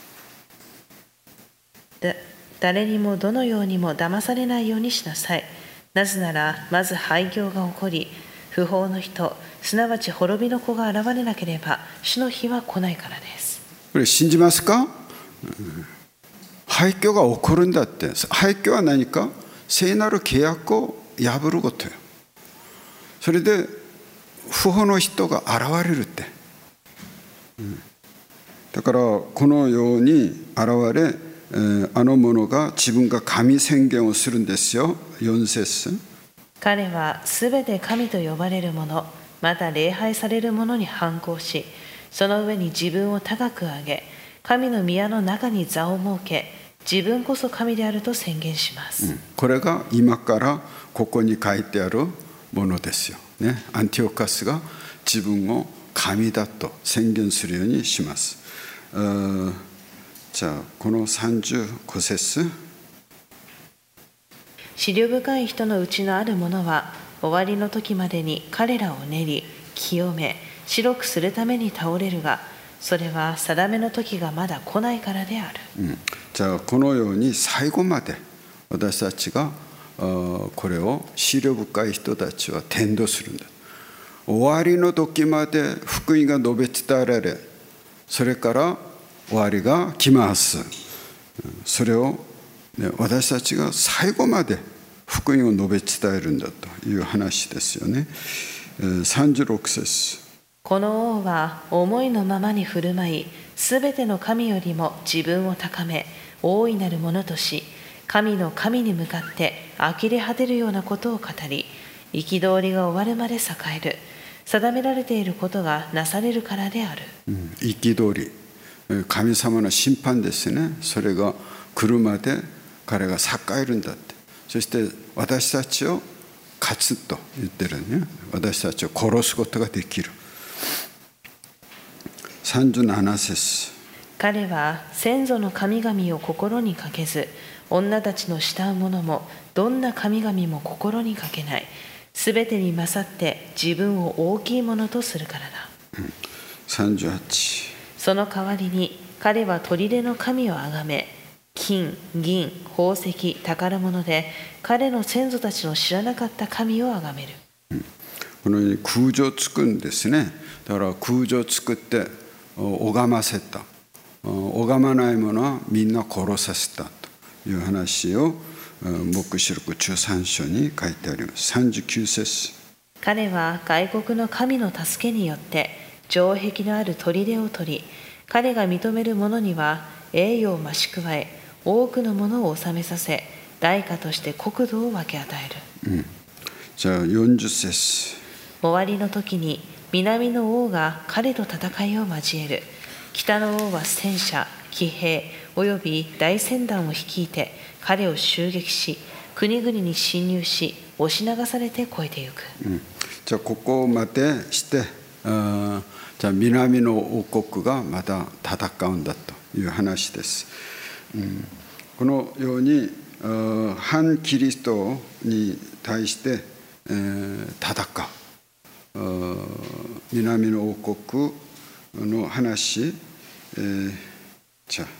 誰にもどのようにも騙されないようにしなさい。なぜならまず廃業が起こり、不法の人、すなわち滅びの子が現れなければ主の日は来ないからです。 これ信じますか？廃墟が起こるんだって。廃墟は何か？聖なる契約を破ることよ。それで不法の人が現れるって、うん、だからこのように現れ、えー、あの者が自分が神宣言をするんですよ。よん節。 彼はすべて神と呼ばれるもの、また礼拝されるものに反抗し、その上に自分を高く上げ、神の宮の中に座を設け、自分こそ神であると宣言します。 うん、これが今からここに書いてあるものですよ、ね、アンティオカスが自分を神だと宣言するようにします。じゃあこのさんじゅうご節、 思慮深い人のうちのある者は終わりの時までに彼らを練り清め白くするために倒れるが、それは定めの時がまだ来ないからである。 うん、じゃあこのように最後まで私たちがこれを思慮深い人たちは伝道するんだ。終わりの時まで福音が述べ伝えられ、それから終わりが来ます。それを、ね、私たちが最後まで福音を述べ伝えるんだという話ですよね。さんじゅうろく節、 この王は思いのままに振る舞い、すべての神よりも自分を高め、大いなるものとし、神の神に向かって呆れ果てるようなことを語り、憤りが終わるまで栄える。定められていることがなされるからである。 憤り、神様の審判ですね。それが来るまで彼が栄えるんだって。そして私たちを勝つと言ってるね。私たちを殺すことができる。さんじゅうなな節、 彼は先祖の神々を心にかけず、女たちの慕う者もどんな神々も心にかけない。すべてに勝って自分を大きいものとするからだ。 さんじゅうはち、 その代わりに彼は砦の神をあがめ、金、銀、宝石、宝物で彼の先祖たちの知らなかった神をあがめる。 このように空女を作るんですね。だから空女を作って拝ませた。拝まない者はみんな殺させたという話を黙示録じゅうさん章に書いてあります。さんじゅうきゅう節、 彼は外国の神の助けによって城壁のある砦を取り、彼が認める者には栄誉を増し加え、多くのものを治めさせ、代価として国土を分け与える。 うん、じゃあよんじゅう節、 終わりの時に南の王が彼と戦いを交える。北の王は戦車、騎兵および大船団を率いて彼を襲撃し、国々に侵入し、押し流されて越えてゆく。 うん、じゃあここまでして、あじゃあ南の王国がまた戦うんだという話です。うん、このように反キリストに対して、えー、戦う南の王国の話、えー、じゃあ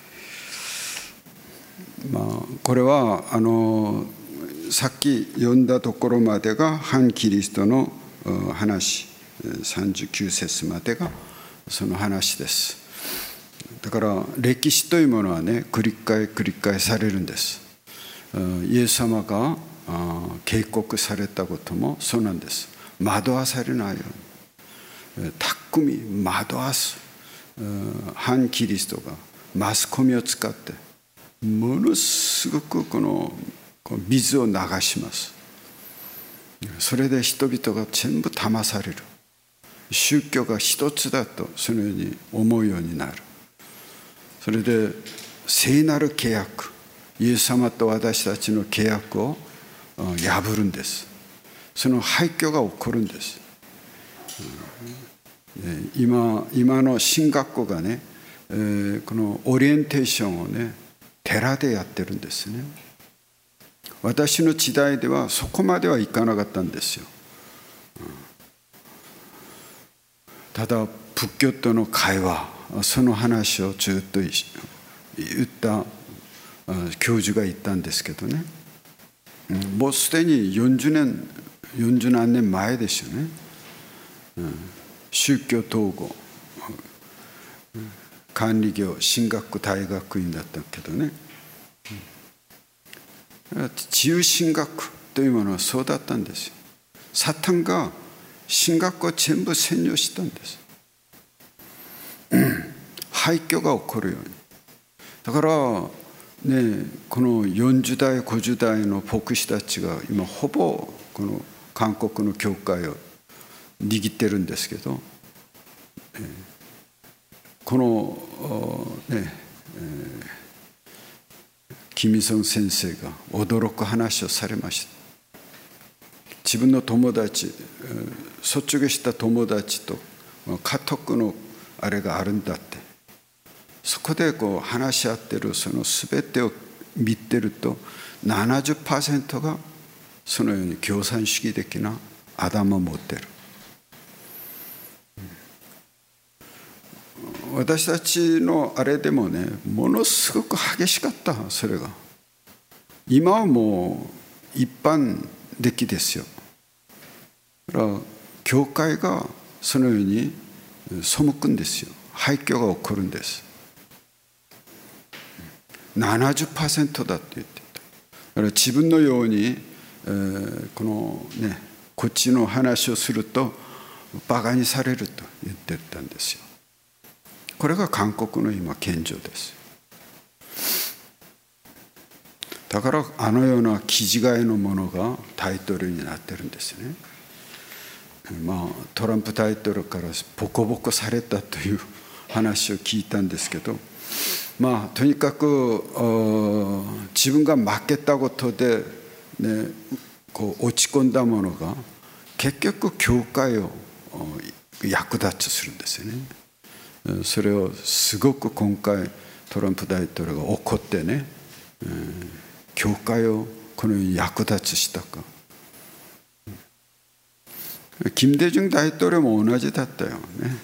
まあ、これはあのさっき読んだところまでが反キリストの話、さんじゅうきゅう節までがその話です。だから歴史というものはね、繰り返繰り返されるんです。イエス様が警告されたこともそうなんです。惑わされないように、巧み惑わす反キリストがマスコミを使ってものすごくこの水を流します。それで人々が全部騙される。宗教が一つだとそのように思うようになる。それで聖なる契約、イエス様と私たちの契約を破るんです。その廃墟が起こるんです。今、今の神学校がね、このオリエンテーションをね、寺でやってるんですね。私の時代ではそこまではいかなかったんですよ。ただ仏教との会話、その話をずっと言った教授が言ったんですけどね、もうすでによんじゅうねん、よんじゅう何年前ですよね。宗教統合管理業神学大学院だったけどね、自由神学というものはそうだったんですよ。サタンが神学を全部占領したんです。廃墟が起こるように。だからね、このよんじゅう代ごじゅう代の牧師たちが今ほぼこの韓国の教会を握ってるんですけど、このね、キム・イソン先生が驚く話をされました。自分の友達、卒業した友達と家督のあれがあるんだって、そこでこう話し合ってるその全てを見てると ななじゅっパーセント がそのように共産主義的な頭を持ってる。私たちのあれでもね、ものすごく激しかった。それが今はもう一般的ですよ。だから教会がそのように背くんですよ。廃墟が起こるんです。ななじゅっパーセント だって言ってた。だから自分のように、えー、このねこっちの話をするとバカにされると言ってたんですよ。これが韓国の今現状です。だからあのような気違いのものが大統領になってるんですね。まあトランプ大統領からボコボコされたという話を聞いたんですけど、まあとにかく自分が負けたことで、ね、こう落ち込んだものが結局教会を役立ちするんですよね。それをすごく今回トランプ大統領が怒ってね、教会をこのように役立ちしたか。金大中大統領も同じだったよね。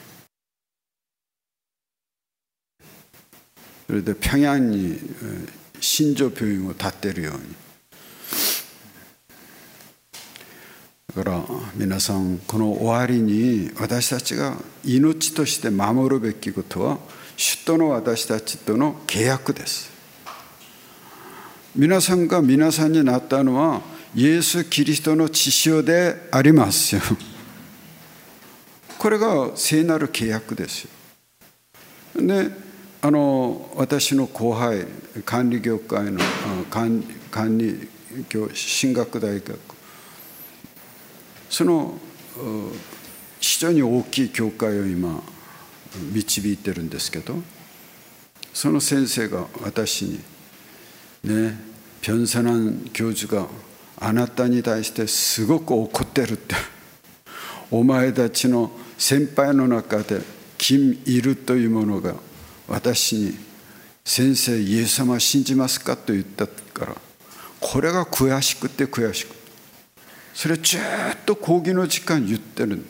それで平壌に新庄病院を建てるように。だから皆さん、この終わりに私たちが命として守るべきことは主との私たちとの契約です。皆さんが皆さんになったのはイエス・キリストの血潮でありますよ。これが聖なる契約ですよ。で、あの私の後輩、管理業界の管管理業進学大学、その非常に大きい教会を今導いてるんですけど、その先生が私にね、ピョンサナン教授があなたに対してすごく怒ってるって、お前たちの先輩の中で金いるというものが私に先生イエス様信じますかと言ったから、これが悔しくて悔しくて、それずっと講義の時間言ってる。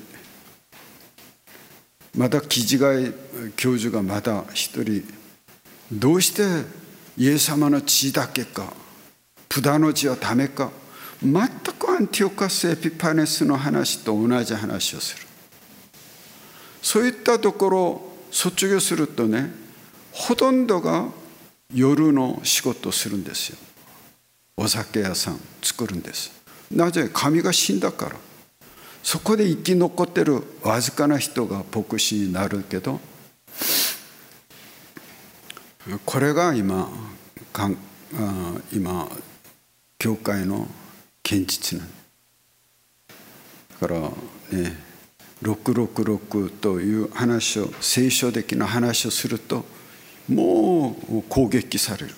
また気違い教授がまた一人、どうしてイエス様の血だけか、ブダの血はダメか、全くアンティオカス・エピパネスの話と同じ話をする。そういったところを卒業するとね、ほとんどが夜の仕事をするんですよ。お酒屋さん作るんです。なぜ？神が死んだから。そこで生き残ってるわずかな人が牧師になるけど、これが今かん今教会の現実なんだからね、ろくろくろくという話を、聖書的な話をするともう攻撃される。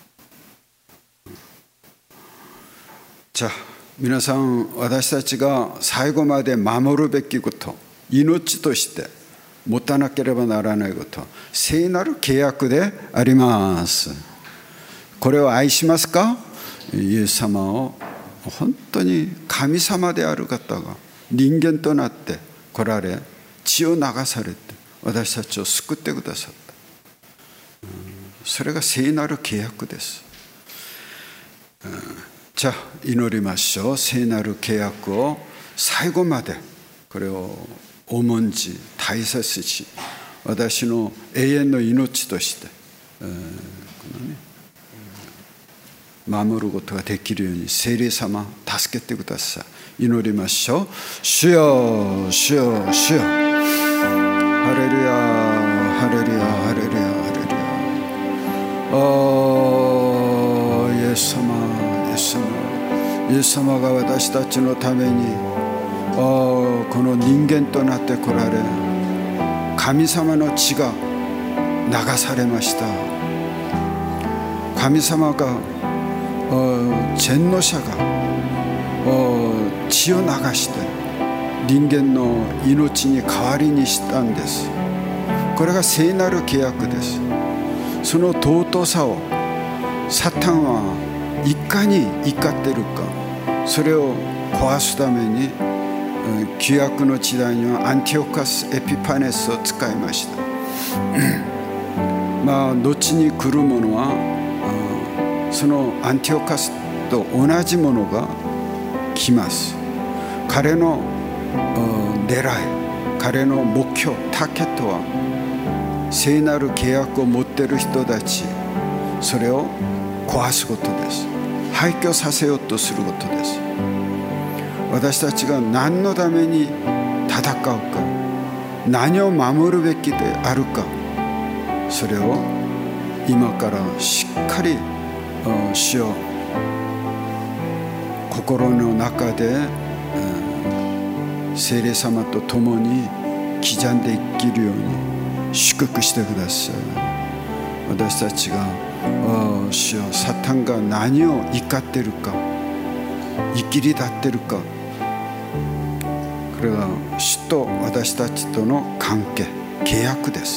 じゃあ皆さん、私たちが最後まで守るべきこと、命として持たなければならないこと、聖なる契約であります。これを愛しますか？イエス様を本当に神様である方が人間となって来られ、血を流されて私たちを救ってくださった。それが聖なる契約です。じゃあ祈りましょう。聖なる契約を最後までこれを重んじ大切し、私の永遠の命として、えーこのね、守ることができるように聖霊様助けてください。祈りましょう。主よ主よ主よ、ハレルヤハレルヤハレルヤハレルヤ。 ですイエス様が私たちのためにこの人間となって来られ、神様の血が流されました。神様が全能者が血を流して人間の命に代わりにしたんです。これが聖なる契約です。その尊さをサタンはいかに怒っているか、それを壊すために旧約の時代にはアンティオカス・エピパネスを使いました。まあ後に来るものはそのアンティオカスと同じものが来ます。彼の狙い、彼の目標、ターゲットは聖なる契約を持っている人たち、それを壊すことです。廃墟させようとすることです。私たちが何のために戦うか、何を守るべきであるか、それを今からしっかり主よ心の中で聖霊様と共に刻んで生きるように祝福してください。私たちが主よサタンが何を怒っているか、生きり立っているか、これは主と私たちとの関係、契約です。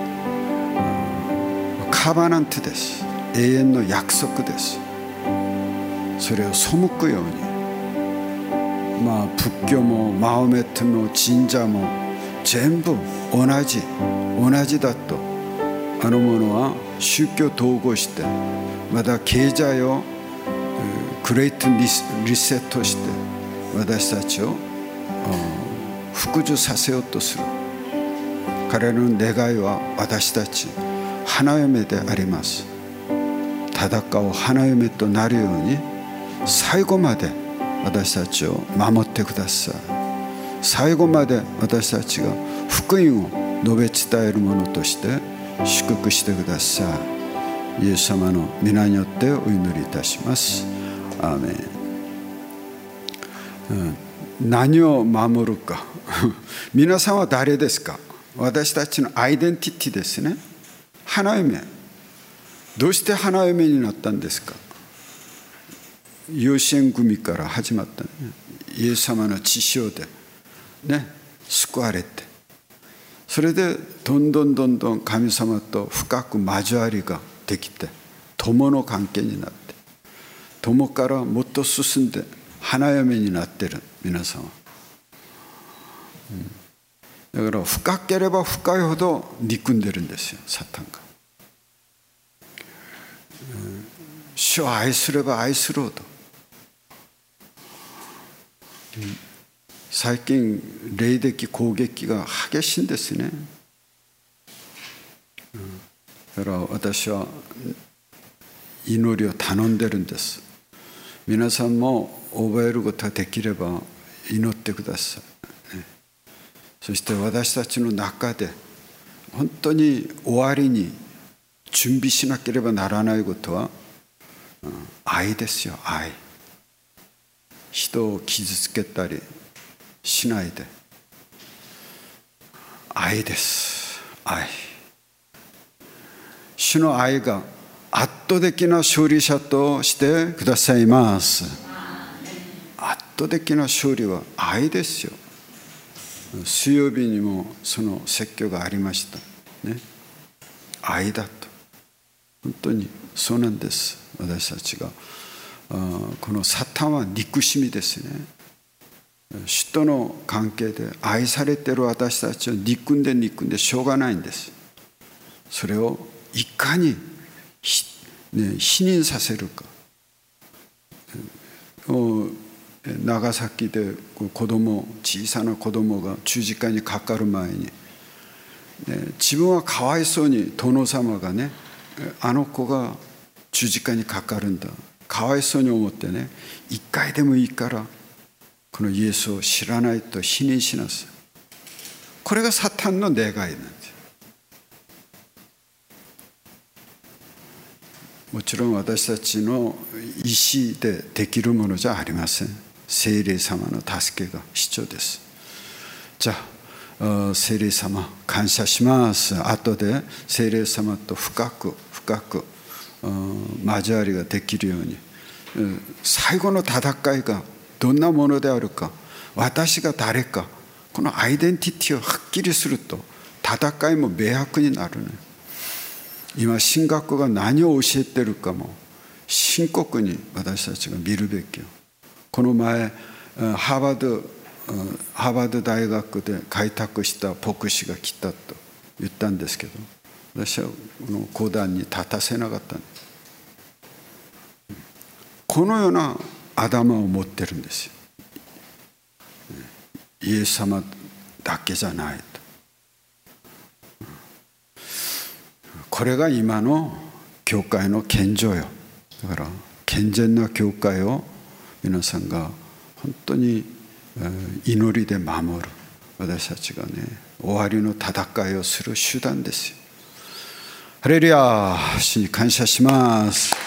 カバナントです。永遠の約束です。それを背くように、まあ仏教もマホメットも神社も全部同じ同じだと、あのものは宗教統合して、また経済をグレートリセットして私たちを服従させようとする。彼の願いは私たち花嫁であります。戦う花嫁となるように最後まで私たちを守ってください。最後まで私たちが福音を述べ伝えるものとして祝福してください。イエス様の皆によってお祈りいたします。アーメン。うん、何を守るか皆さんは誰ですか？私たちのアイデンティティですね。花嫁。どうして花嫁になったんですか？養子縁組から始まった、ね、イエス様の血潮で、ね、救われて、それでどんどんどんどん神様と深く交わりができて、友の関係になって、友からもっと進んで花嫁になってる皆さんは、うん、だから深ければ深いほど憎んでるんですよ、サタンが。うん、主を愛すれば愛するほど、うん、最近霊的攻撃が激しいんですね。うん、だから私は祈りを頼んでるんです。皆さんも覚えることができれば祈ってください、ね、そして私たちの中で本当に終わりに準備しなければならないことは、うん、愛ですよ。愛。人を傷つけたりしないで、愛です。愛。主の愛が圧倒的な勝利者としてくださいます。圧倒的な勝利は愛ですよ。水曜日にもその説教がありましたね。愛だと。本当にそうなんです。私たちがこのサタンは憎しみですね。主との関係で愛されている私たちを憎んで憎んでしょうがないんです。それをいかにね、否認させるか。長崎で子供、小さな子供が十字架にかかる前に、ね、自分はかわいそうに殿様がね、あの子が十字架にかかるんだ、かわいそうに思ってね、一回でもいいからこのイエスを知らないと否認しなさい。これがサタンの願いなんです。 もちろん私たちの意思でできるものじゃありません。聖霊様の助けが必要です。じゃあ聖霊様感謝します。後で聖霊様と深く深く交わりができるように、最後の戦いがどんなものであるか、私が誰か、このアイデンティティをはっきりすると戦いも明白になるね。今神学が何を教えているかも深刻に私たちが見るべきよ。この前ハーバードハーバード大学で開拓した牧師が来たと言ったんですけど、私はこの講談に立たせなかったんです。このような頭を持ってるんですよ。イエス様だけじゃないと。これが今の教会の現状よ。だから健全な教会を皆さんが本当に祈りで守る、私たちがね、終わりの戦いをする手段ですよ。ハレルヤ、主に感謝します。